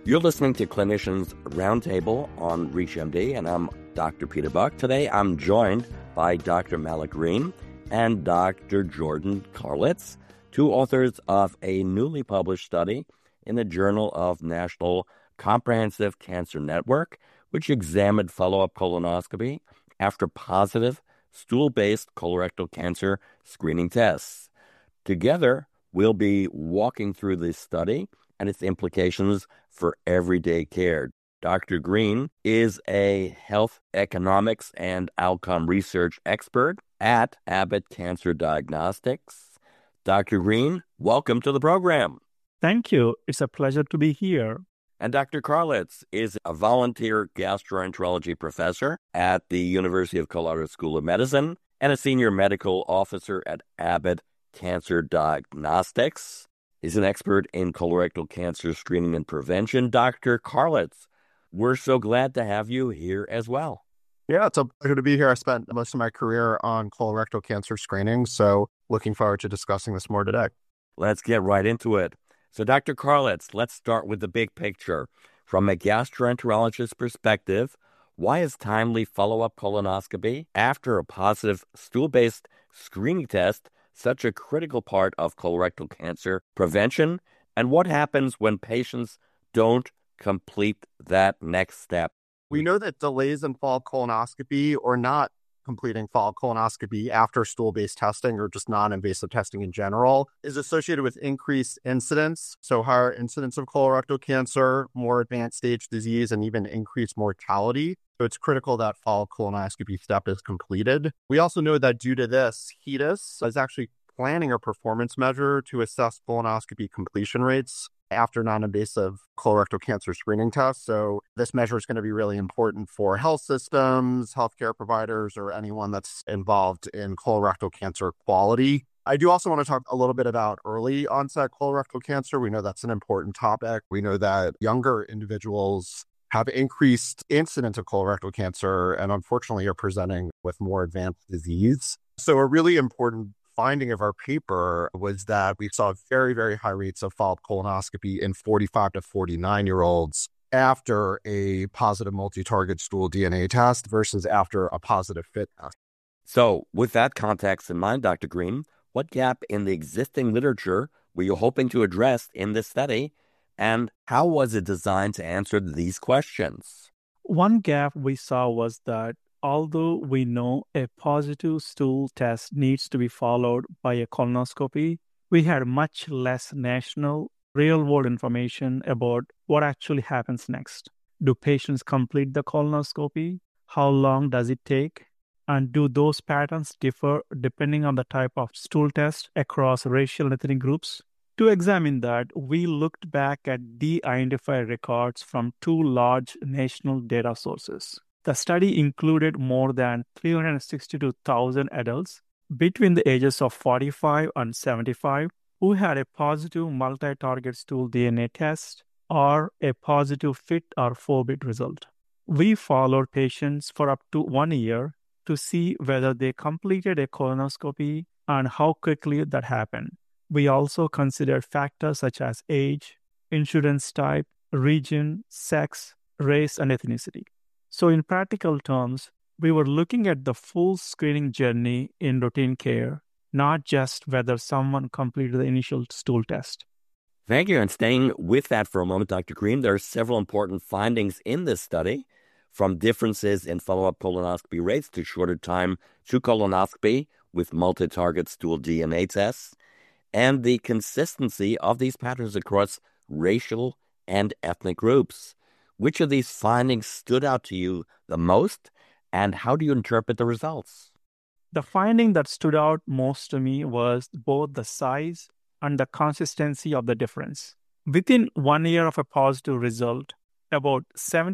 You're listening to Clinicians Roundtable on ReachMD, and I'm Dr. Peter Buck. Today, I'm joined by Dr. Malik Green and Dr. Jordan Karlitz, two authors of a newly published study in the Journal of National Comprehensive Cancer Network, which examined follow-up colonoscopy after positive stool-based colorectal cancer screening tests. Together, we'll be walking through this study and its implications for everyday care. Dr. Green is a health economics and outcome research expert at Abbott Cancer Diagnostics. Dr. Green, welcome to the program. Thank you. It's a pleasure to be here. And Dr. Karlitz is a volunteer gastroenterology professor at the University of Colorado School of Medicine and a senior medical officer at Abbott Cancer Diagnostics. He's an expert in colorectal cancer screening and prevention. Dr. Karlitz, we're so glad to have you here as well. Yeah, it's a pleasure to be here. I spent most of my career on colorectal cancer screening, so looking forward to discussing this more today. Let's get right into it. So, Dr. Karlitz, let's start with the big picture. From a gastroenterologist's perspective, why is timely follow-up colonoscopy after a positive stool-based screening test such a critical part of colorectal cancer prevention? And what happens when patients don't complete that next step? We know that delays in follow-up colonoscopy or not completing follow-up colonoscopy after stool-based testing or just non-invasive testing in general is associated with increased incidence, so higher incidence of colorectal cancer, more advanced stage disease, and even increased mortality. So it's critical that follow-up colonoscopy step is completed. We also know that due to this, HEDIS is actually planning a performance measure to assess colonoscopy completion rates after non-invasive colorectal cancer screening tests. So this measure is going to be really important for health systems, healthcare providers, or anyone that's involved in colorectal cancer quality. I do also want to talk a little bit about early onset colorectal cancer. We know that's an important topic. We know that younger individuals have increased incidence of colorectal cancer and unfortunately are presenting with more advanced disease. So a really important finding of our paper was that we saw very, very high rates of follow-up colonoscopy in 45 to 49-year-olds after a positive multi-target stool DNA test versus after a positive FIT test. So with that context in mind, Dr. Green, what gap in the existing literature were you hoping to address in this study, and how was it designed to answer these questions? One gap we saw was that although we know a positive stool test needs to be followed by a colonoscopy, we had much less national real-world information about what actually happens next. Do patients complete the colonoscopy? How long does it take? And do those patterns differ depending on the type of stool test across racial and ethnic groups? To examine that, we looked back at de-identified records from two large national data sources. The study included more than 362,000 adults between the ages of 45 and 75 who had a positive multi-target stool DNA test or a positive FIT or FOBIT result. We followed patients for up to 1 year to see whether they completed a colonoscopy and how quickly that happened. We also considered factors such as age, insurance type, region, sex, race, and ethnicity. So in practical terms, we were looking at the full screening journey in routine care, not just whether someone completed the initial stool test. Thank you. And staying with that for a moment, Dr. Green, there are several important findings in this study, from differences in follow-up colonoscopy rates to shorter time to colonoscopy with multi-target stool DNA tests, and the consistency of these patterns across racial and ethnic groups. Which of these findings stood out to you the most, and how do you interpret the results? The finding that stood out most to me was both the size and the consistency of the difference. Within 1 year of a positive result, about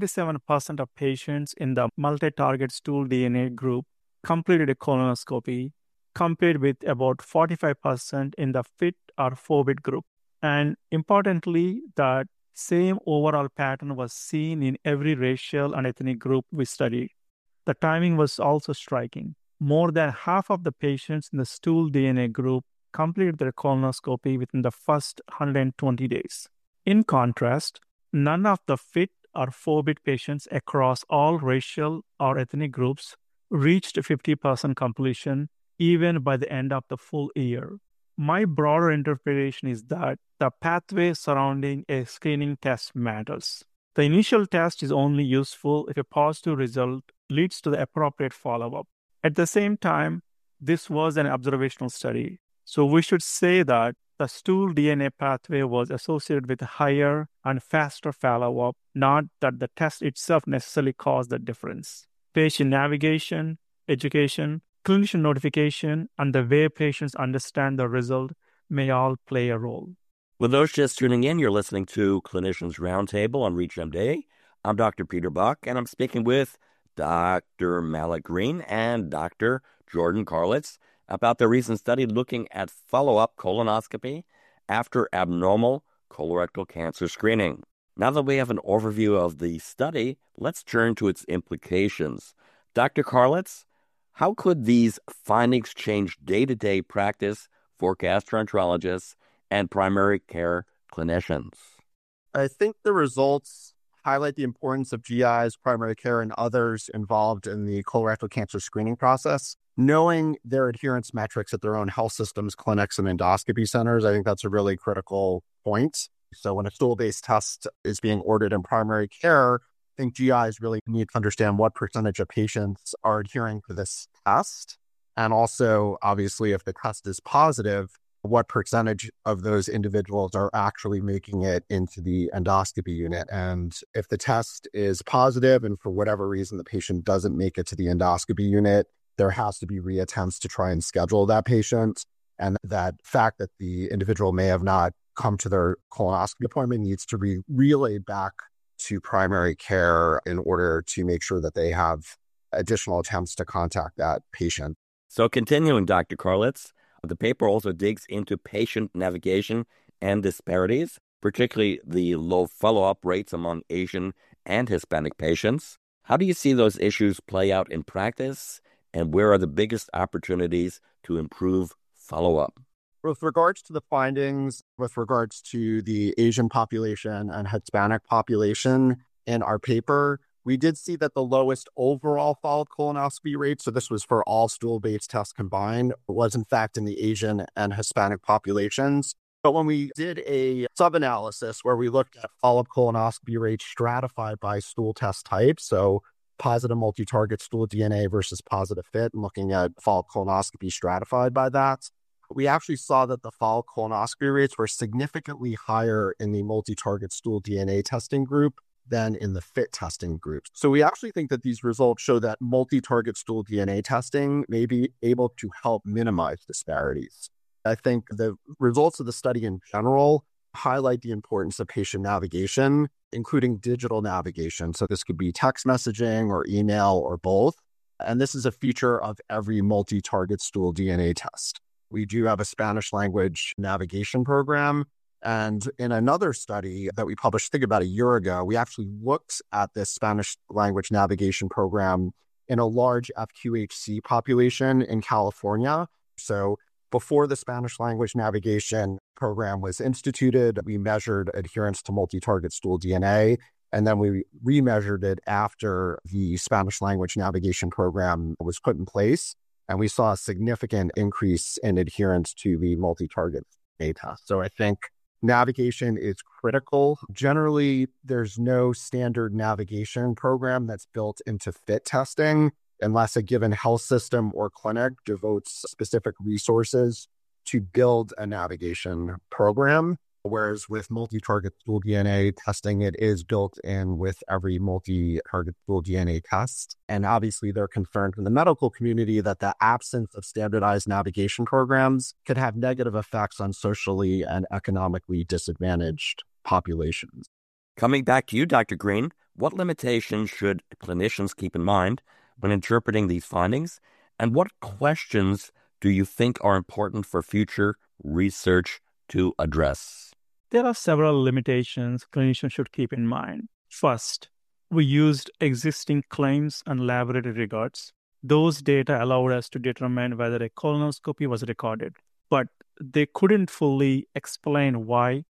77% of patients in the multi-target stool DNA group completed a colonoscopy, compared with about 45% in the FIT or FOBIT group. And importantly, that same overall pattern was seen in every racial and ethnic group we studied. The timing was also striking. More than half of the patients in the stool DNA group completed their colonoscopy within the first 120 days. In contrast, None of the fit or phobic patients across all racial or ethnic groups reached 50% completion even by the end of the full year. My broader interpretation is that the pathway surrounding a screening test matters. The initial test is only useful if a positive result leads to the appropriate follow-up. At the same time, this was an observational study, so we should say that the stool DNA pathway was associated with higher and faster follow-up, not that the test itself necessarily caused the difference. Patient navigation, education, clinician notification, and the way patients understand the result may all play a role. For those just tuning in, you're listening to Clinicians Roundtable on ReachMD. I'm Dr. Peter Buck, and I'm speaking with Dr. Malik Green and Dr. Jordan Karlitz about the recent study looking at follow-up colonoscopy after abnormal colorectal cancer screening. Now that we have an overview of the study, let's turn to its implications. Dr. Karlitz, how could these findings change day-to-day practice for gastroenterologists and primary care clinicians? I think the results highlight the importance of GIs, primary care, and others involved in the colorectal cancer screening process. Knowing their adherence metrics at their own health systems, clinics, and endoscopy centers, I think that's a really critical point. So when a stool-based test is being ordered in primary care, I think GIs really need to understand what percentage of patients are adhering to this test. And also, obviously, if the test is positive, what percentage of those individuals are actually making it into the endoscopy unit. And if the test is positive and for whatever reason the patient doesn't make it to the endoscopy unit, there has to be reattempts to try and schedule that patient. And that fact that the individual may have not come to their colonoscopy appointment needs to be relayed back to primary care in order to make sure that they have additional attempts to contact that patient. So continuing, Dr. Karlitz, the paper also digs into patient navigation and disparities, particularly the low follow-up rates among Asian and Hispanic patients. How do you see those issues play out in practice, and where are the biggest opportunities to improve follow-up? With regards to the findings, with regards to the Asian population and Hispanic population in our paper, we did see that the lowest overall followed colonoscopy rate, so this was for all stool-based tests combined, was in fact in the Asian and Hispanic populations. But when we did a sub-analysis where we looked at follow-up colonoscopy rates stratified by stool test type, so positive multi-target stool DNA versus positive FIT, and looking at follow-up colonoscopy stratified by that, we actually saw that the follow-up colonoscopy rates were significantly higher in the multi-target stool DNA testing group than in the FIT testing group. So we actually think that these results show that multi-target stool DNA testing may be able to help minimize disparities. I think the results of the study in general highlight the importance of patient navigation, including digital navigation. So this could be text messaging or email or both. And this is a feature of every multi-target stool DNA test. We do have a Spanish language navigation program. And in another study that we published, I think about a year ago, we actually looked at this Spanish language navigation program in a large FQHC population in California. So before the Spanish language navigation program was instituted, we measured adherence to multi-target stool DNA, and then we remeasured it after the Spanish language navigation program was put in place. And we saw a significant increase in adherence to the multi-target DNA test. So I think navigation is critical. Generally, there's no standard navigation program that's built into FIT testing unless a given health system or clinic devotes specific resources to build a navigation program. Whereas with multi-target stool DNA testing, it is built in with every multi-target stool DNA test. And obviously, they're concerned in the medical community that the absence of standardized navigation programs could have negative effects on socially and economically disadvantaged populations. Coming back to you, Dr. Green, what limitations should clinicians keep in mind when interpreting these findings? And what questions do you think are important for future research to address? There are several limitations clinicians should keep in mind. First, we used existing claims and laboratory records. Those data allowed us to determine whether a colonoscopy was recorded, but they couldn't fully explain why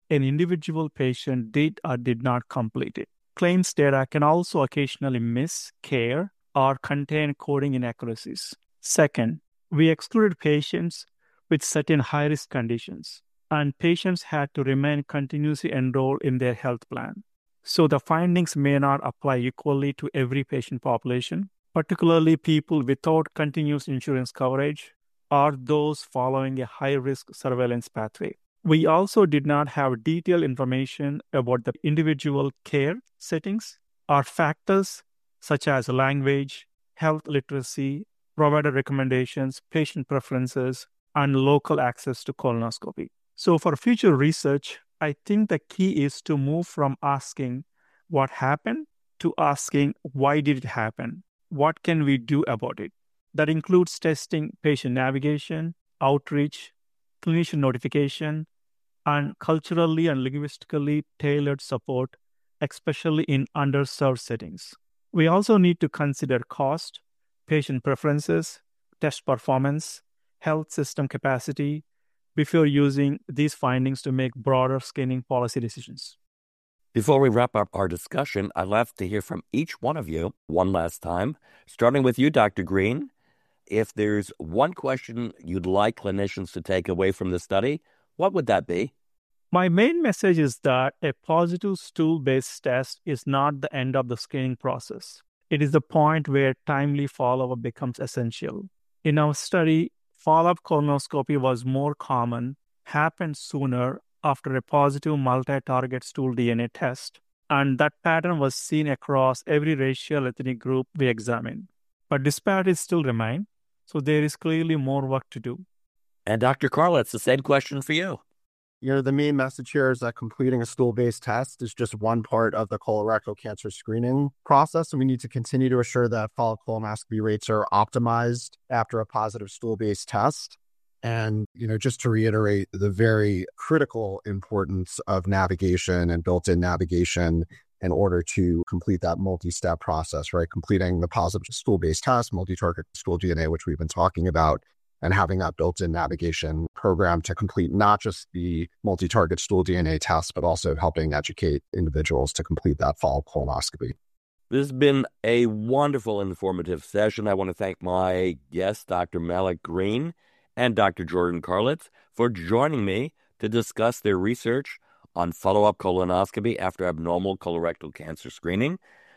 an individual patient did or did not complete it. Claims data can also occasionally miss care or contain coding inaccuracies. Second, we excluded patients with certain high-risk conditions, and patients had to remain continuously enrolled in their health plan. So the findings may not apply equally to every patient population, particularly people without continuous insurance coverage or those following a high-risk surveillance pathway. We also did not have detailed information about the individual care settings or factors such as language, health literacy, provider recommendations, patient preferences, and local access to colonoscopy. So for future research, I think the key is to move from asking what happened to asking why did it happen? What can we do about it? That includes testing patient navigation, outreach, clinician notification, and culturally and linguistically tailored support, especially in underserved settings. We also need to consider cost, patient preferences, test performance, health system capacity before using these findings to make broader screening policy decisions. Before we wrap up our discussion, I'd love to hear from each one of you one last time, starting with you, Dr. Green. If there's one question you'd like clinicians to take away from the study, what would that be? My main message is that a positive stool-based test is not the end of the screening process. It is the point where timely follow-up becomes essential. In our study, follow-up colonoscopy was more common, happened sooner after a positive multi-target stool DNA test, and that pattern was seen across every racial ethnic group we examined. But disparities still remain, so there is clearly more work to do. And Dr. Karlitz, the same question for you. The main message here is that completing a stool-based test is just one part of the colorectal cancer screening process, and we need to continue to assure that follow-up colonoscopy rates are optimized after a positive stool-based test. And, just to reiterate the very critical importance of navigation and built-in navigation in order to complete that multi-step process, right? Completing the positive stool-based test, multi-target stool DNA, which we've been talking about, and having that built-in navigation program to complete not just the multi-target stool DNA test, but also helping educate individuals to complete that follow-up colonoscopy. This has been a wonderful, informative session. I want to thank my guests, Dr. Malik Green and Dr. Jordan Karlitz, for joining me to discuss their research on follow-up colonoscopy after abnormal colorectal cancer screening.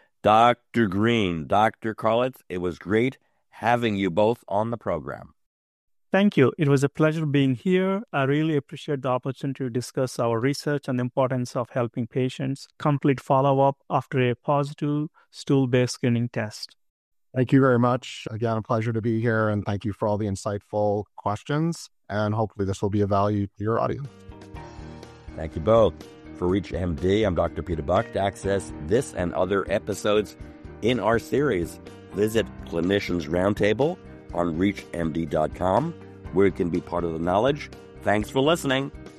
Dr. Green, Dr. Karlitz, it was great having you both on the program. Thank you. It was a pleasure being here. I really appreciate the opportunity to discuss our research and the importance of helping patients complete follow-up after a positive stool-based screening test. Thank you very much. Again, a pleasure to be here, and thank you for all the insightful questions, and hopefully this will be of value to your audience. Thank you both. For ReachMD, I'm Dr. Peter Buck. To access this and other episodes in our series, visit Clinicians Roundtable on ReachMD.com, where you can be part of the knowledge. Thanks for listening.